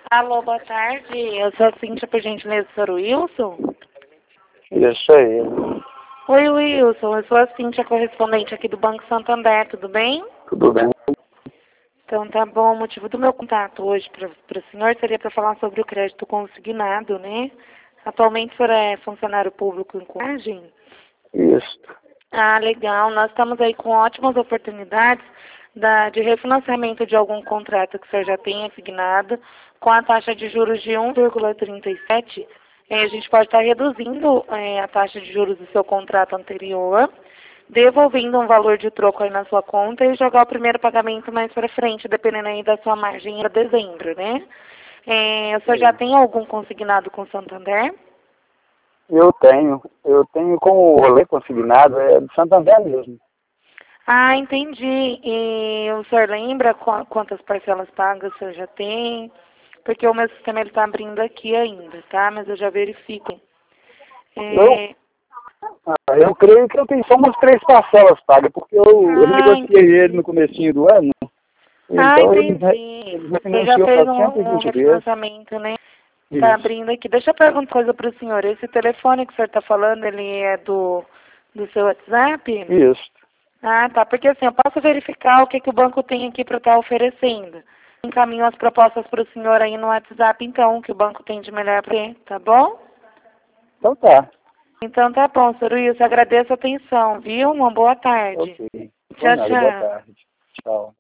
Alô, boa tarde. Eu sou a Cíntia, por gentileza, Sr. Wilson. Isso aí. Oi, Wilson. Eu sou a Cíntia, correspondente aqui do Banco Santander. Tudo bem? Tudo bem? Então, tá bom. O motivo do meu contato hoje para o senhor seria para falar sobre o crédito consignado, né? Atualmente o senhor é funcionário público em Coagem? Isso. Ah, legal. Nós estamos aí com ótimas oportunidades de refinanciamento de algum contrato que o senhor já tenha assignado com a taxa de juros de 1,37. A gente pode estar reduzindo a taxa de juros do seu contrato anterior, devolvendo um valor de troco aí na sua conta e jogar o primeiro pagamento mais para frente, dependendo aí da sua margem para dezembro, né? O senhor já tem algum consignado com o Santander? Eu tenho como rolê consignado, é do Santander mesmo. Ah, entendi. E o senhor lembra quantas parcelas pagas o senhor já tem? Porque o meu sistema está abrindo aqui ainda, tá? Mas eu já verifico. Eu creio que eu tenho só umas 3 parcelas pagas, porque eu negociei ele no Entendi. comecinho do ano. Então ele Entendi. Você já refinanciou fez para um 120 vezes. refinanciamento, né? Tá Isso. abrindo aqui. Deixa eu perguntar uma coisa para o senhor. Esse telefone que o senhor está falando, ele é do seu WhatsApp? Isso. Ah, tá. Porque assim, eu posso verificar o que o banco tem aqui para estar oferecendo. Encaminho as propostas para o senhor aí no WhatsApp, então, que o banco tem de melhor para ele, tá bom? Então tá. Então tá bom, Sr. Wilson. Agradeço a atenção, viu? Uma boa tarde. Ok. Por Tchau, nada. Boa tchau. tarde. Tchau.